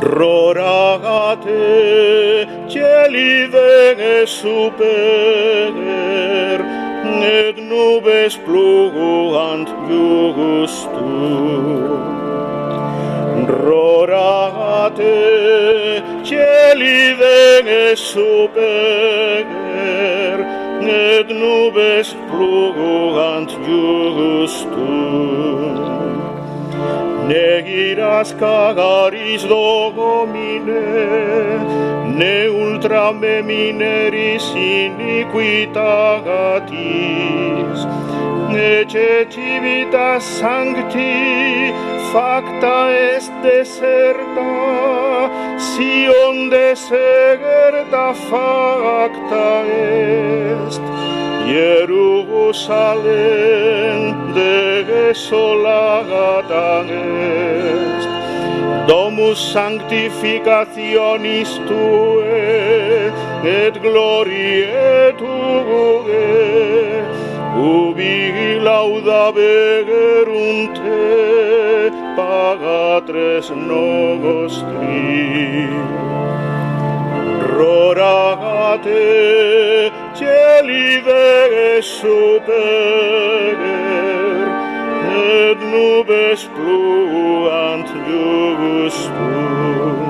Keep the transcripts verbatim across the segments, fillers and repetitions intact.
Roragate, celide super, et nubes pluguant justum. Roragate, celide super, et nubes pluguant justum. Ne iras cagaris Domine, ne ultra me mineris iniquitatis, ne cecivitas sancti facta est deserta, Sion deserta facta est. Jerusalem desolata est, domus sanctificationis Tuae, et gloriae Tuae, ubi laudaverunt te, Patres nostri. Roragate, celide super, et nubes pluant justum.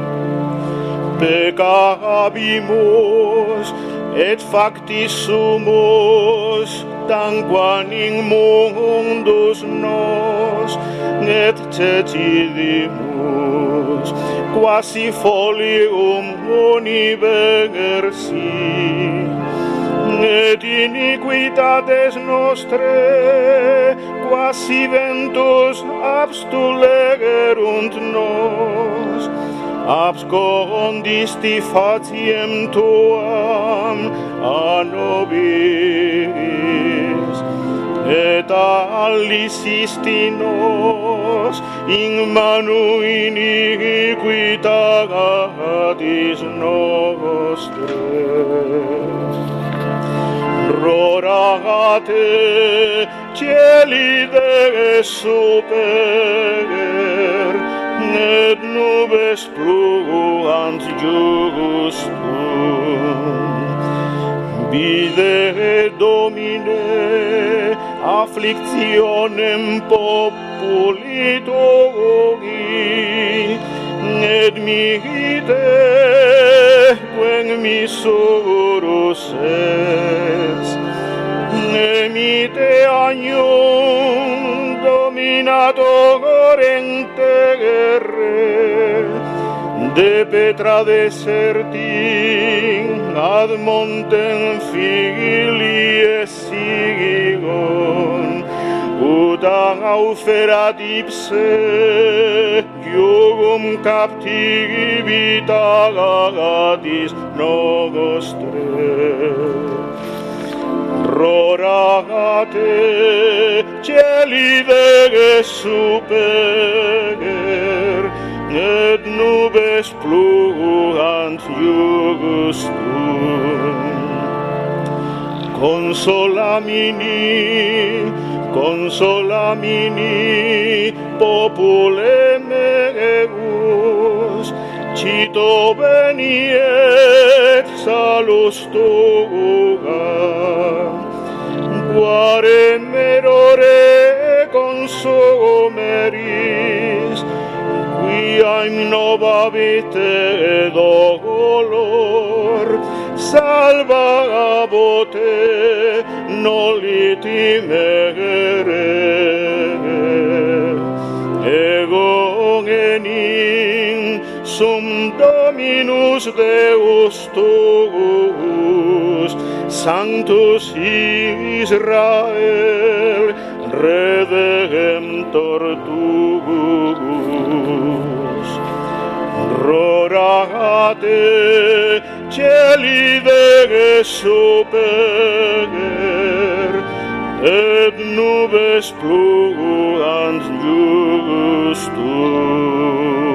Peccabimus, et factis sumus, tanquam in mundus nos, et cecidimus, quasi folium universi, et iniquitates nostrae, quasi ventus abstulegerunt nos, abscondisti faciem tuam a nobis, et allicisti nos in manu iniquitatis nostres. Roragate, celide super, et nubes pluant justum. Vide Domine afflictionem populi Tui, et miite quem misurus est. Emite agnum dominator in terre, de petra deserti ad montem filie sigon, ut auferat ipse iugum captivitatis nostre. Roragate, celide super, et nubes pluant justum. Consolamini, consolamini, popule meus, cito veniet salus tua, quare merore consumeris, quia in nova vite dolor, salva abote nolli timere. Ego genin sum Dominus Deus tuus, Sanctus Israel, Redemptor tuus. Roragate, celide super, et nubes pluant justum.